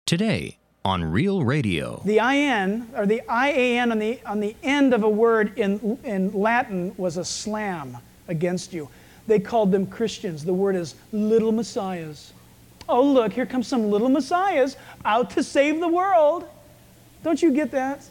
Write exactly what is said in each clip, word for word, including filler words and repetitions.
Today on Real Radio. The I N, or the I A N on the, on the end of a word in, in Latin was a slam against you. They called them Christians. The word is little messiahs. Oh, look, here comes some little messiahs out to save the world. Don't you get that?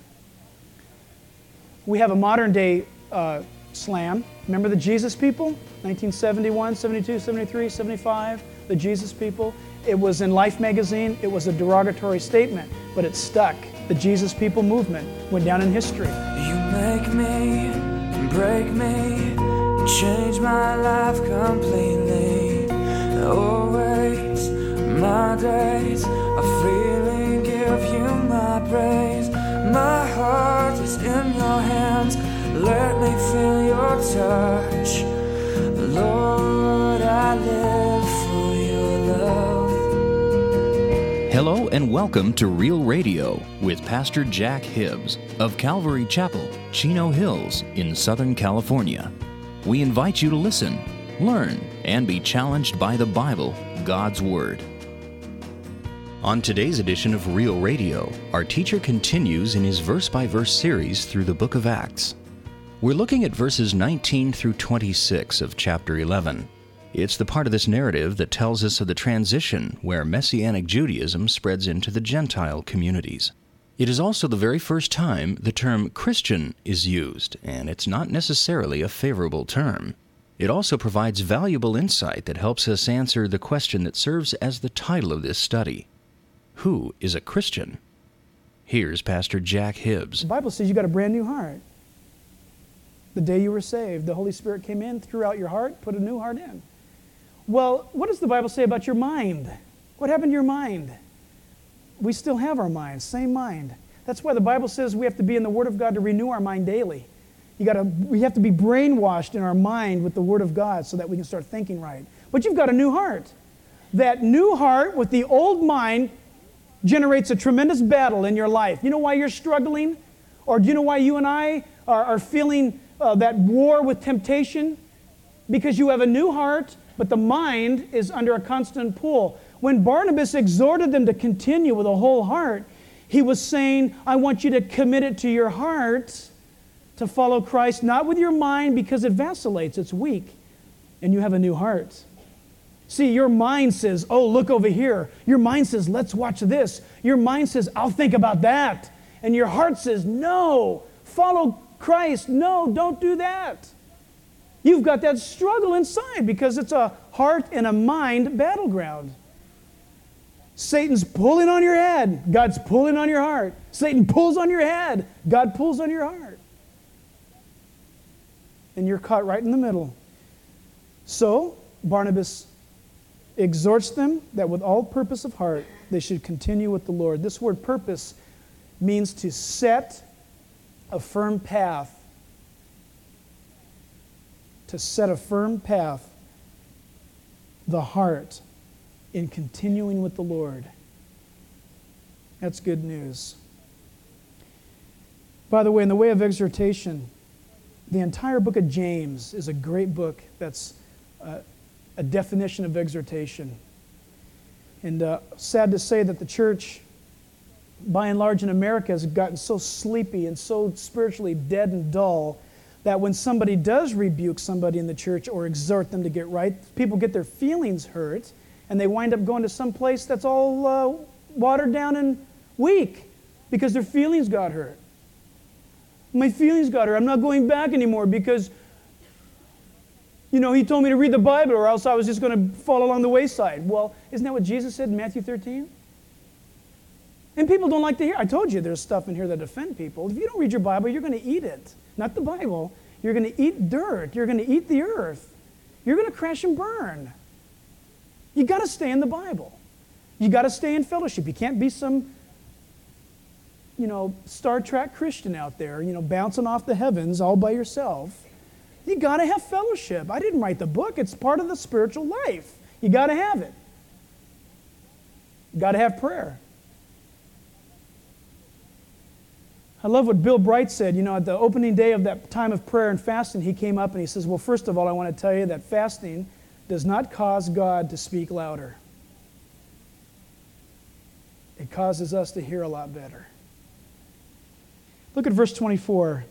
We have a modern day uh, slam. Remember the Jesus people? nineteen seventy-one, seventy-two, seventy-three, seventy-five, the Jesus people. It was in Life magazine. It was a derogatory statement, but it stuck. The Jesus people movement went down in history. You make me, break me, change my life completely. Always, my days are freely give you my praise. My heart is in your hands. Let me feel your touch. Lord, I live for your love. Hello and welcome to Real Radio with Pastor Jack Hibbs of Calvary Chapel, Chino Hills in Southern California. We invite you to listen, learn, and be challenged by the Bible, God's Word. On today's edition of Real Radio, our teacher continues in his verse-by-verse series through the book of Acts. We're looking at verses nineteen through twenty-six of chapter eleven. It's the part of this narrative that tells us of the transition where Messianic Judaism spreads into the Gentile communities. It is also the very first time the term Christian is used, and it's not necessarily a favorable term. It also provides valuable insight that helps us answer the question that serves as the title of this study. Who is a Christian? Here's Pastor Jack Hibbs. The Bible says you got a brand new heart. The day you were saved, the Holy Spirit came in, threw out your heart, put a new heart in. Well, what does the Bible say about your mind? What happened to your mind? We still have our mind, same mind. That's why the Bible says we have to be in the Word of God to renew our mind daily. You gotta, we have to be brainwashed in our mind with the Word of God so that we can start thinking right. But you've got a new heart. That new heart with the old mind generates a tremendous battle in your life. You know why you're struggling? Or do you know why you and I are, are feeling uh, that war with temptation? Because you have a new heart, but the mind is under a constant pull. When Barnabas exhorted them to continue with a whole heart, he was saying, I want you to commit it to your heart to follow Christ, not with your mind because it vacillates, it's weak, and you have a new heart. See, your mind says, oh, look over here. Your mind says, let's watch this. Your mind says, I'll think about that. And your heart says, no, follow Christ. No, don't do that. You've got that struggle inside because it's a heart and a mind battleground. Satan's pulling on your head. God's pulling on your heart. Satan pulls on your head. God pulls on your heart. And you're caught right in the middle. So, Barnabas exhorts them that with all purpose of heart, they should continue with the Lord. This word purpose means to set a firm path. To set a firm path, the heart, in continuing with the Lord. That's good news. By the way, in the way of exhortation, the entire book of James is a great book that's uh, a definition of exhortation. And uh, sad to say that the church, by and large in America, has gotten so sleepy and so spiritually dead and dull that when somebody does rebuke somebody in the church or exhort them to get right, people get their feelings hurt, and they wind up going to some place that's all uh, watered down and weak because their feelings got hurt. My feelings got hurt. I'm not going back anymore because, you know, he told me to read the Bible or else I was just going to fall along the wayside. Well, isn't that what Jesus said in Matthew thirteen? And people don't like to hear. I told you there's stuff in here that offend people. If you don't read your Bible, you're going to eat it. Not the Bible. You're going to eat dirt. You're going to eat the earth. You're going to crash and burn. You got to stay in the Bible. You got to stay in fellowship. You can't be some, you know, Star Trek Christian out there, you know, bouncing off the heavens all by yourself. You got to have fellowship. I didn't write the book. It's part of the spiritual life. You got to have it. You got to have prayer. I love what Bill Bright said. You know, at the opening day of that time of prayer and fasting, he came up and he says, well, first of all, I want to tell you that fasting does not cause God to speak louder. It causes us to hear a lot better. Look at verse twenty-four.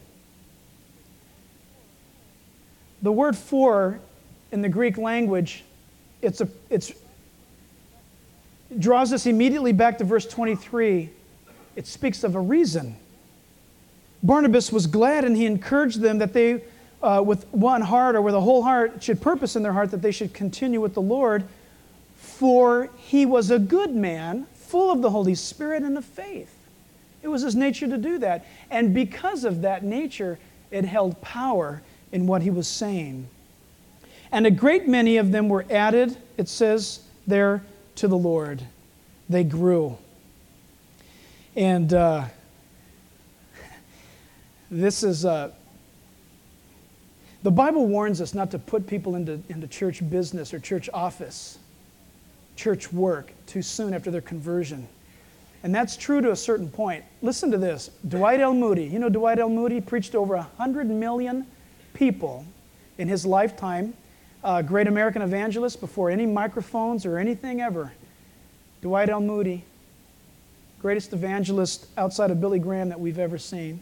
The word for in the Greek language, it's a, it's, it draws us immediately back to verse twenty-three. It speaks of a reason. Barnabas was glad, and he encouraged them that they, uh, with one heart or with a whole heart, should purpose in their heart that they should continue with the Lord, for he was a good man, full of the Holy Spirit and of faith. It was his nature to do that. And because of that nature, it held power in what he was saying. And a great many of them were added, it says there, to the Lord. They grew. And uh, this is, uh, the Bible warns us not to put people into, into church business or church office, church work, too soon after their conversion. And that's true to a certain point. Listen to this. Dwight L. Moody. You know Dwight L. Moody preached to over one hundred million people in his lifetime. Uh, great American evangelist before any microphones or anything ever. Dwight L. Moody. Greatest evangelist outside of Billy Graham that we've ever seen.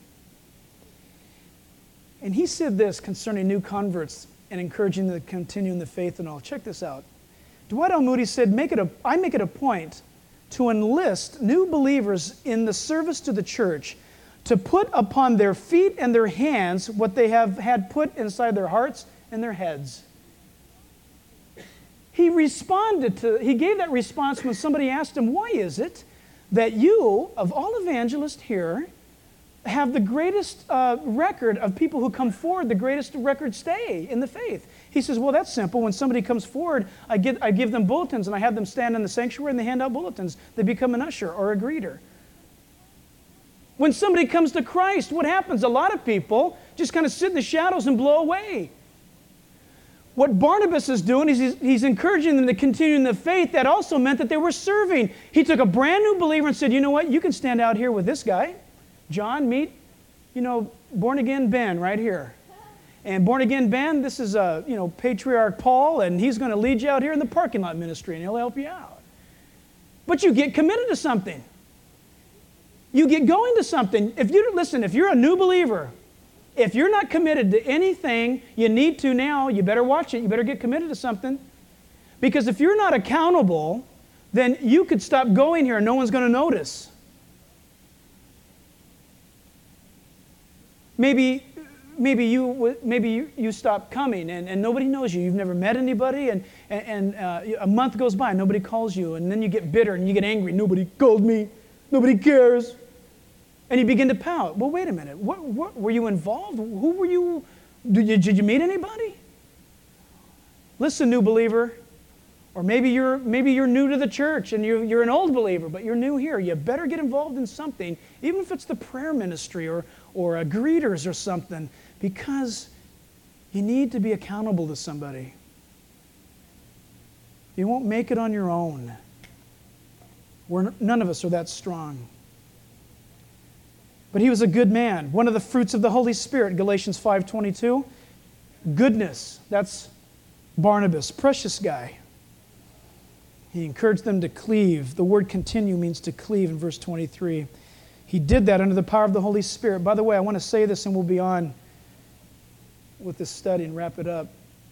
And he said this concerning new converts and encouraging them to continue in the faith and all. Check this out. Dwight L. Moody said, make it a, I make it a point to enlist new believers in the service to the church to put upon their feet and their hands what they have had put inside their hearts and their heads. He responded to, he gave that response when somebody asked him, why is it that you, of all evangelists here, have the greatest uh, record of people who come forward, the greatest record stay in the faith? He says, well, that's simple. When somebody comes forward, I give, I give them bulletins, and I have them stand in the sanctuary, and they hand out bulletins. They become an usher or a greeter. When somebody comes to Christ, what happens? A lot of people just kind of sit in the shadows and blow away. What Barnabas is doing is he's, he's encouraging them to continue in the faith. That also meant that they were serving. He took a brand new believer and said, you know what? You can stand out here with this guy. John, meet, you know, born-again Ben right here. And born-again Ben, this is, uh, you know, Patriarch Paul, and he's going to lead you out here in the parking lot ministry, and he'll help you out. But you get committed to something. You get going to something. If you listen, if you're a new believer, if you're not committed to anything you need to now, you better watch it. You better get committed to something. Because if you're not accountable, then you could stop going here and no one's going to notice. Maybe, maybe you maybe you, you stop coming and, and nobody knows you. You've never met anybody, and, and, and uh, a month goes by and nobody calls you, and then you get bitter and you get angry. Nobody called me. Nobody cares. And you begin to pout. Well, wait a minute. What, what, were you involved? Who were you? Did you, did you meet anybody? Listen, new believer. Or maybe you're, maybe you're new to the church and you're, you're an old believer, but you're new here. You better get involved in something, even if it's the prayer ministry or, or a greeters or something, because you need to be accountable to somebody. You won't make it on your own. We're, none of us are that strong. But he was a good man. One of the fruits of the Holy Spirit, Galatians five twenty-two, goodness. That's Barnabas, precious guy. He encouraged them to cleave. The word continue means to cleave in verse twenty-three. He did that under the power of the Holy Spirit. By the way, I want to say this and we'll be on with this study and wrap it up.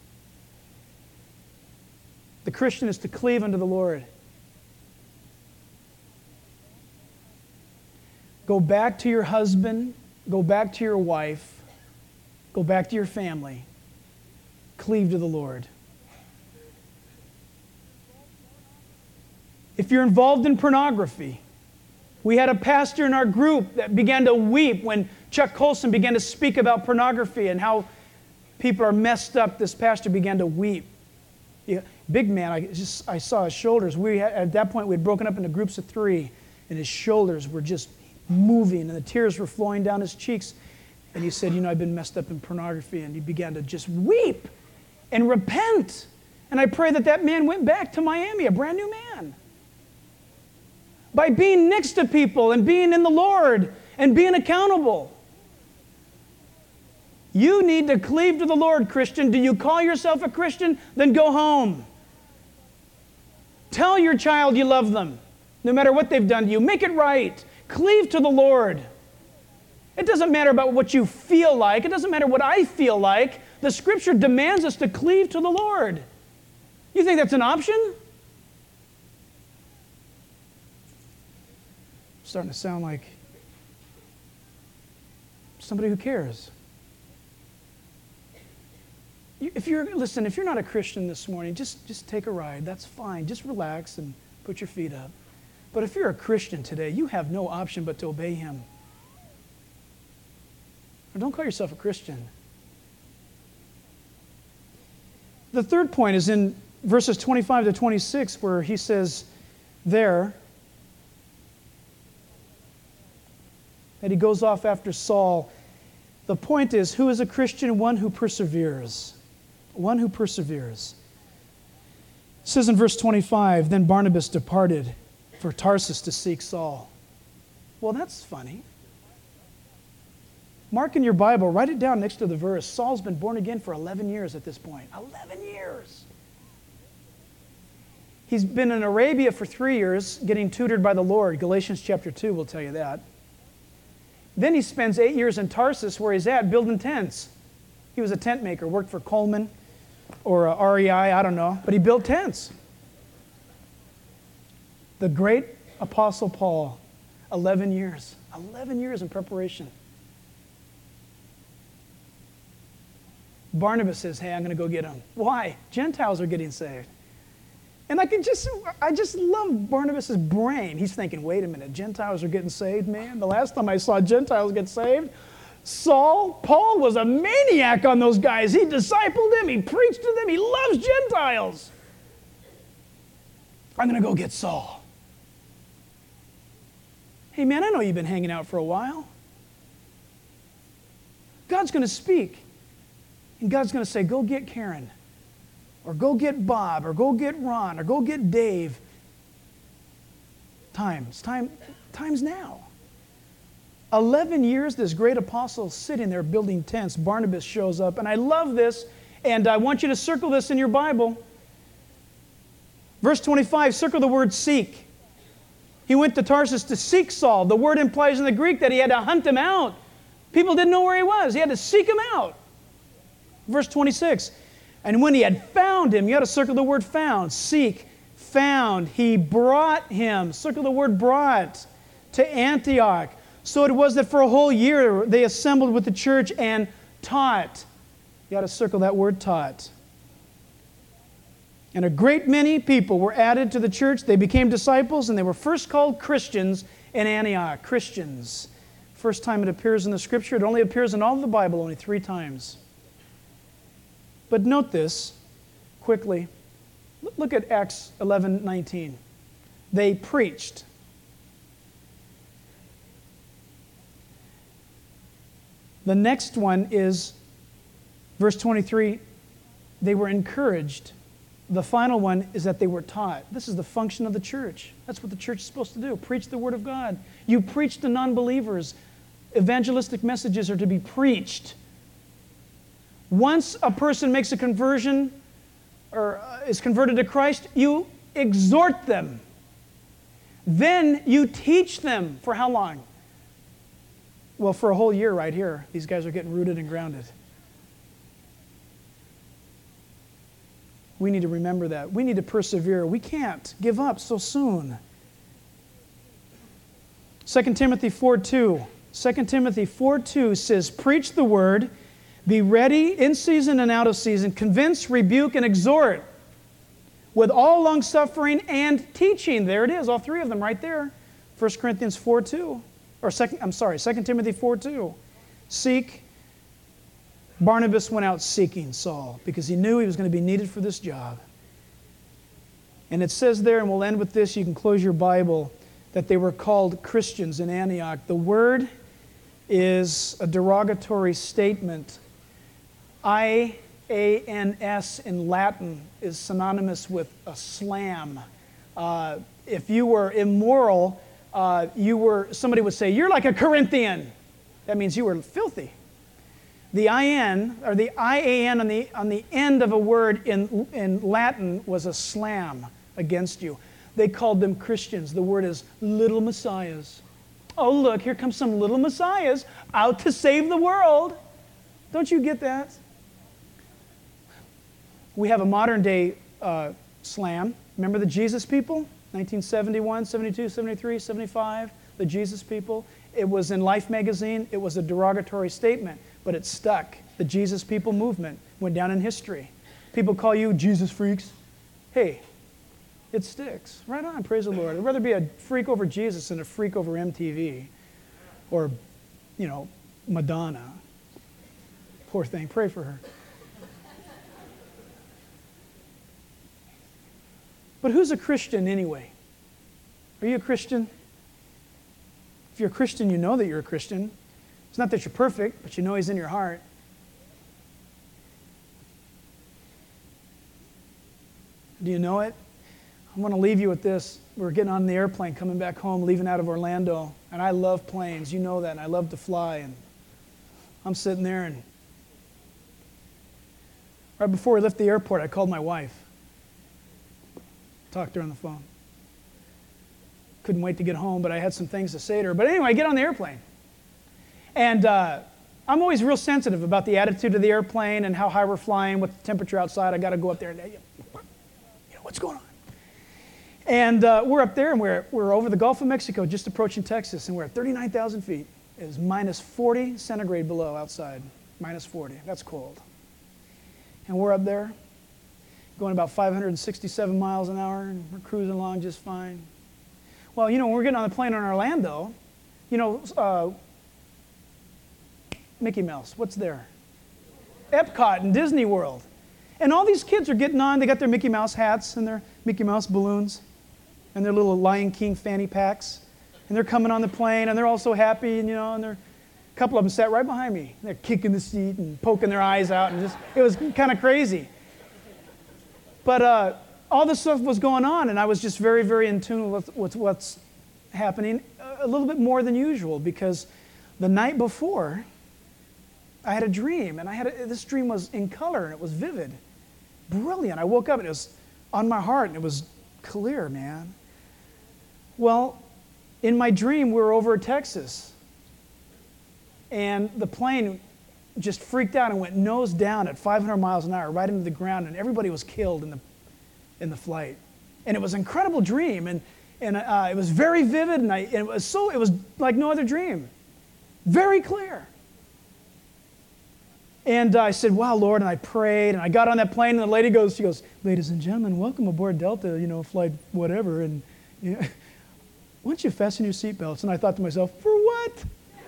The Christian is to cleave unto the Lord. Go back to your husband. Go back to your wife. Go back to your family. Cleave to the Lord. If you're involved in pornography, we had a pastor in our group that began to weep when Chuck Colson began to speak about pornography and how people are messed up. This pastor began to weep. Yeah, big man, I just I saw his shoulders. We had, at that point we had broken up into groups of three, and his shoulders were just moving, and the tears were flowing down his cheeks. And he said, you know, I've been messed up in pornography. And he began to just weep and repent. And I pray that that man went back to Miami, a brand new man. By being next to people and being in the Lord and being accountable. You need to cleave to the Lord, Christian. Do you call yourself a Christian? Then go home. Tell your child you love them. No matter what they've done to you, make it right. Cleave to the Lord. It doesn't matter about what you feel like. It doesn't matter what I feel like. The Scripture demands us to cleave to the Lord. You think that's an option? I'm starting to sound like somebody who cares. If you're, listen, if you're not a Christian this morning, just, just take a ride. That's fine. Just relax and put your feet up. But if you're a Christian today, you have no option but to obey Him. Or don't call yourself a Christian. The third point is in verses twenty-five to twenty-six, where he says there that he goes off after Saul. The point is, who is a Christian? One who perseveres. One who perseveres. It says in verse twenty-five, then Barnabas departed for Tarsus to seek Saul. Well, that's funny. Mark in your Bible, write it down next to the verse. Saul's been born again for eleven years at this point. eleven years. He's been in Arabia for three years, getting tutored by the Lord. Galatians chapter two will tell you that. Then he spends eight years in Tarsus, where he's at, building tents. He was a tent maker, worked for Coleman or R E I, I don't know, but he built tents. The great Apostle Paul, eleven years. eleven years in preparation. Barnabas says, hey, I'm going to go get him. Why? Gentiles are getting saved. And I can just, I just love Barnabas' brain. He's thinking, wait a minute, Gentiles are getting saved, man. The last time I saw Gentiles get saved, Saul, Paul was a maniac on those guys. He discipled them, he preached to them, he loves Gentiles. I'm going to go get Saul. Hey, man, I know you've been hanging out for a while. God's going to speak. And God's going to say, go get Karen, or go get Bob, or go get Ron, or go get Dave. Times, time, time's now. Eleven years, this great apostle sitting there building tents. Barnabas shows up, and I love this, and I want you to circle this in your Bible. Verse twenty-five, circle the word seek. He went to Tarsus to seek Saul. The word implies in the Greek that he had to hunt him out. People didn't know where he was. He had to seek him out. Verse twenty-six, and when he had found him, you got to circle the word found, seek, found, he brought him, circle the word brought, to Antioch. So it was that for a whole year they assembled with the church and taught. You got to circle that word taught. And a great many people were added to the church. They became disciples, and they were first called Christians in Antioch. Christians. First time it appears in the Scripture. It only appears in all of the Bible only three times. But note this quickly. Look at Acts eleven nineteen. They preached. The next one is verse twenty-three. They were encouraged. The final one is that they were taught. This is the function of the church. That's what the church is supposed to do. Preach the Word of God. You preach to non-believers. Evangelistic messages are to be preached. Once a person makes a conversion or is converted to Christ, you exhort them. Then you teach them. For how long? Well, for a whole year right here. These guys are getting rooted and grounded. We need to remember that. We need to persevere. We can't give up so soon. Second Timothy four two. Second Timothy four two says, preach the word, be ready in season and out of season, convince, rebuke, and exhort with all long-suffering and teaching. There it is, all three of them right there. First Corinthians four two. Or second, I'm sorry, Second Timothy four two. Seek. Barnabas went out seeking Saul because he knew he was going to be needed for this job. And it says there, and we'll end with this, you can close your Bible, that they were called Christians in Antioch. The word is a derogatory statement. I A N S in Latin is synonymous with a slam. Uh, if you were immoral, uh, you were, somebody would say, you're like a Corinthian. That means you were filthy. The I N, or the I A N on the, on the end of a word in, in Latin was a slam against you. They called them Christians. The word is little messiahs. Oh, look, here come some little messiahs out to save the world. Don't you get that? We have a modern day uh, slam. Remember the Jesus people? nineteen seventy-one, seventy-two, seventy-three, seventy-five, the Jesus people. It was in Life magazine. It was a derogatory statement, but it stuck. The Jesus people movement went down in history. People call you Jesus freaks. Hey, it sticks. Right on, praise the Lord. I'd rather be a freak over Jesus than a freak over M T V or, you know, Madonna. Poor thing, pray for her. But who's a Christian anyway? Are you a Christian? If you're a Christian, you know that you're a Christian. It's not that you're perfect, but you know He's in your heart. Do you know it? I want to leave you with this. We're getting on the airplane, coming back home, leaving out of Orlando. And I love planes. You know that. And I love to fly. And I'm sitting there, and right before we left the airport, I called my wife. Talked to her on the phone. Couldn't wait to get home, but I had some things to say to her. But anyway, I get on the airplane. And uh, I'm always real sensitive about the attitude of the airplane and how high we're flying, what the temperature outside. I got to go up there and, you know, what's going on? And uh, we're up there, and we're, we're over the Gulf of Mexico, just approaching Texas, and we're at thirty-nine thousand feet. It is minus forty centigrade below outside. minus forty. That's cold. And we're up there, going about five hundred sixty-seven miles an hour, and we're cruising along just fine. Well, you know, when we're getting on the plane in Orlando, you know, uh, Mickey Mouse, what's there? Epcot and Disney World. And all these kids are getting on. They got their Mickey Mouse hats and their Mickey Mouse balloons and their little Lion King fanny packs. And they're coming on the plane, and they're all so happy, and, you know, and they're, a couple of them sat right behind me. They're kicking the seat and poking their eyes out, and just, it was kind of crazy. But uh, all this stuff was going on, and I was just very, very in tune with, with what's happening, a little bit more than usual, because the night before, I had a dream, and I had a, this dream was in color, and it was vivid, brilliant. I woke up, and it was on my heart, and it was clear, man. Well, in my dream, we were over Texas, and the plane just freaked out and went nose down at five hundred miles an hour right into the ground, and everybody was killed in the in the flight. And it was an incredible dream, and and uh, it was very vivid, and, I, and it was so it was like no other dream, very clear. And uh, I said, "Wow, Lord!" And I prayed, and I got on that plane, and the lady goes, she goes, "Ladies and gentlemen, welcome aboard Delta, you know, flight whatever, and you know, why don't you fasten your seatbelts?" And I thought to myself, "For what?"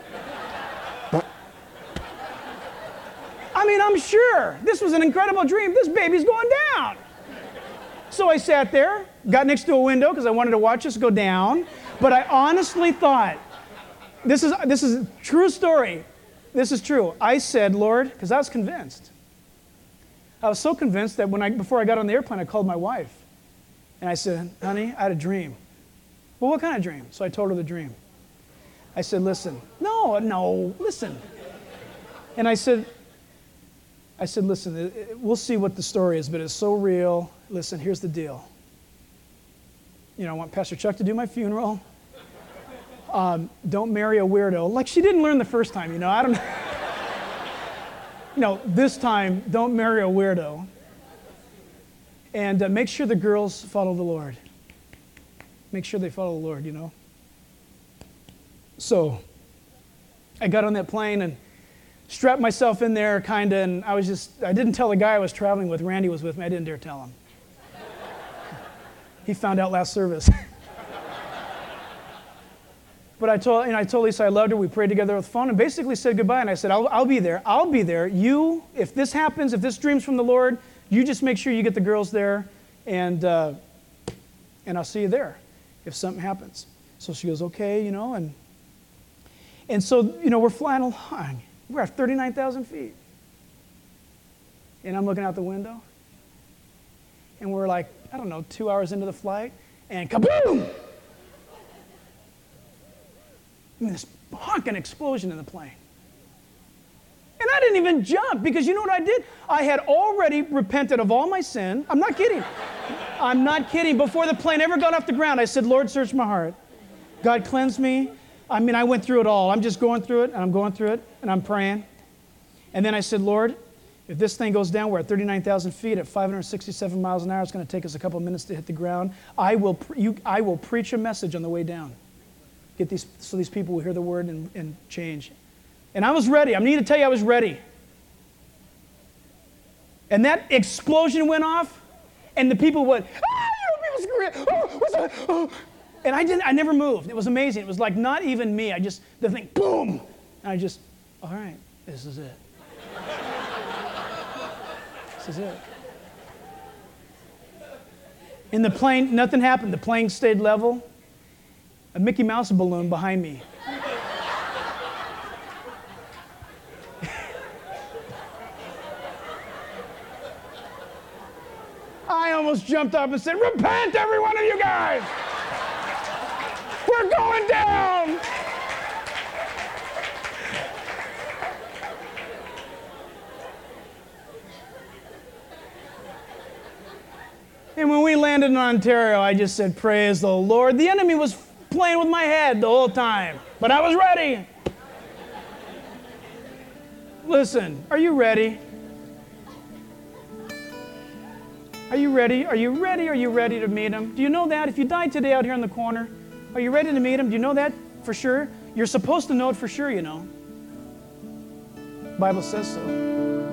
I mean, I'm sure this was an incredible dream. This baby's going down. So I sat there, got next to a window because I wanted to watch us go down. But I honestly thought, this is this is a true story. This is true. I said, "Lord," because I was convinced. I was so convinced that when I before I got on the airplane, I called my wife, and I said, "Honey, I had a dream." "Well, what kind of dream?" So I told her the dream. I said, "Listen, no, no, listen." And I said. I said, "Listen, it, it, we'll see what the story is, but it's so real. Listen, here's the deal. You know, I want Pastor Chuck to do my funeral. Um, don't marry a weirdo." Like she didn't learn the first time, you know. I don't know. You know, this time, don't marry a weirdo. And uh, make sure the girls follow the Lord. Make sure they follow the Lord, you know. So I got on that plane and strapped myself in there, kind of, and I was just, I didn't tell the guy I was traveling with. Randy was with me. I didn't dare tell him. He found out last service. But I told, you know, I told Lisa I loved her. We prayed together on the phone and basically said goodbye. And I said, I'll, I'll be there. I'll be there. You, if this happens, if this dream's from the Lord, you just make sure you get the girls there, and uh, and I'll see you there if something happens. So she goes, okay, you know, and and so, you know, we're flying along. We're at thirty-nine thousand feet. And I'm looking out the window. And we're like, I don't know, two hours into the flight. And kaboom! I mean, this honking explosion in the plane. And I didn't even jump because you know what I did? I had already repented of all my sin. I'm not kidding. I'm not kidding. Before the plane ever got off the ground, I said, Lord, search my heart. God, cleanse me. I mean, I went through it all. I'm just going through it, and I'm going through it, and I'm praying. And then I said, Lord, if this thing goes down, we're at thirty-nine thousand feet at five hundred sixty-seven miles an hour. It's going to take us a couple of minutes to hit the ground. I will, pre- you, I will preach a message on the way down. Get these, so these people will hear the word and, and change. And I was ready. I need to tell you, I was ready. And that explosion went off, and the people went, ah, you people screaming, oh, what's that? Oh. And I didn't, I never moved. It was amazing. It was like not even me. I just, the thing, boom. And I just, all right, this is it. This is it. In the plane, nothing happened. The plane stayed level. A Mickey Mouse balloon behind me. I almost jumped up and said, repent, every one of you guys! We're going down! And when we landed in Ontario, I just said, praise the Lord. The enemy was playing with my head the whole time, but I was ready. Listen, are you ready? Are you ready? Are you ready? Are you ready to meet him? Do you know that? If you died today out here in the corner, are you ready to meet him? Do you know that for sure? You're supposed to know it for sure, you know. The Bible says so.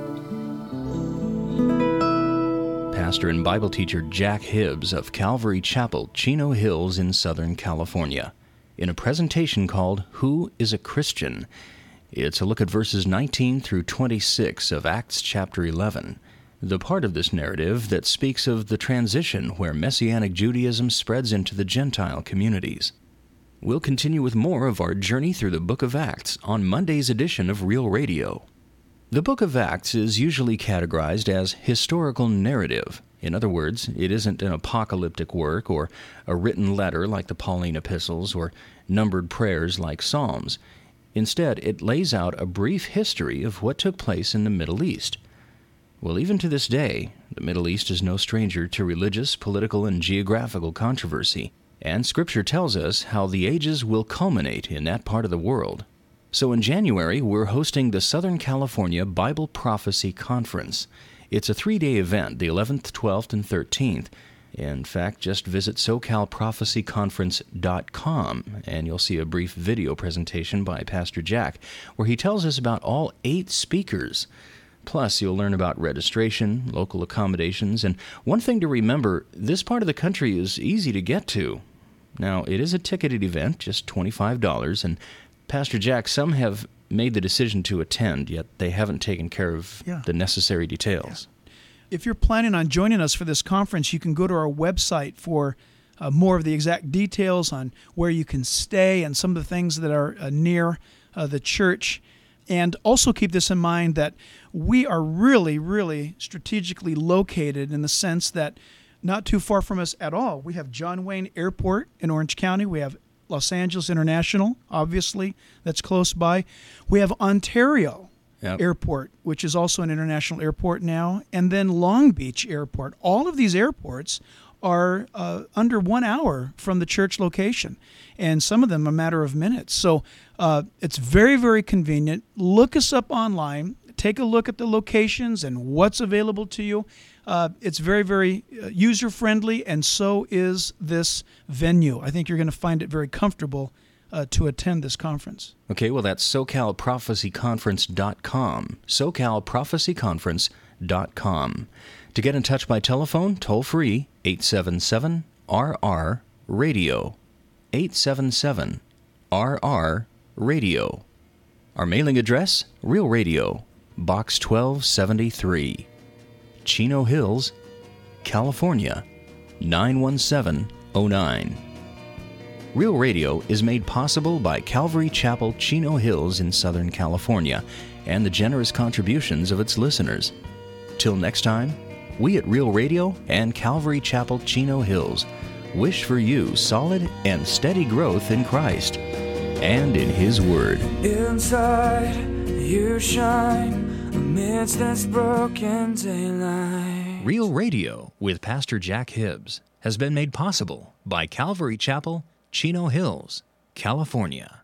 Pastor and Bible teacher Jack Hibbs of Calvary Chapel, Chino Hills in Southern California, in a presentation called Who is a Christian? It's a look at verses nineteen through twenty-six of Acts chapter eleven, the part of this narrative that speaks of the transition where Messianic Judaism spreads into the Gentile communities. We'll continue with more of our journey through the book of Acts on Monday's edition of Real Radio. The book of Acts is usually categorized as historical narrative. In other words, it isn't an apocalyptic work or a written letter like the Pauline epistles or numbered prayers like Psalms. Instead, it lays out a brief history of what took place in the Middle East. Well, even to this day, the Middle East is no stranger to religious, political, and geographical controversy, and Scripture tells us how the ages will culminate in that part of the world. So in January, we're hosting the Southern California Bible Prophecy Conference. It's a three-day event, the eleventh, twelfth, and thirteenth. In fact, just visit so cal prophecy conference dot com, and you'll see a brief video presentation by Pastor Jack, where he tells us about all eight speakers. Plus, you'll learn about registration, local accommodations, and one thing to remember, this part of the country is easy to get to. Now, it is a ticketed event, just twenty-five dollars, and Pastor Jack, some have made the decision to attend, yet they haven't taken care of yeah. the necessary details. Yeah. If you're planning on joining us for this conference, you can go to our website for uh, more of the exact details on where you can stay and some of the things that are uh, near uh, the church. And also keep this in mind that we are really, really strategically located in the sense that not too far from us at all. We have John Wayne Airport in Orange County. We have Los Angeles International, obviously, that's close by. We have Ontario yep. Airport, which is also an international airport now, and then Long Beach Airport. All of these airports are uh, under one hour from the church location, and some of them a matter of minutes. So uh, it's very, very convenient. Look us up online. Take a look at the locations and what's available to you. Uh, it's very, very uh, user-friendly, and so is this venue. I think you're going to find it very comfortable uh, to attend this conference. Okay, well, that's so cal prophecy conference dot com, so cal prophecy conference dot com. To get in touch by telephone, toll-free, eight seven seven R R radio, eight seven seven R R radio. Our mailing address, Real Radio, Box twelve seventy-three. Chino Hills, California, nine one seven oh nine. Real Radio is made possible by Calvary Chapel, Chino Hills in Southern California and the generous contributions of its listeners. Till next time, we at Real Radio and Calvary Chapel, Chino Hills wish for you solid and steady growth in Christ and in His Word. Inside you shine amidst this broken daylight. Real Radio with Pastor Jack Hibbs has been made possible by Calvary Chapel, Chino Hills, California.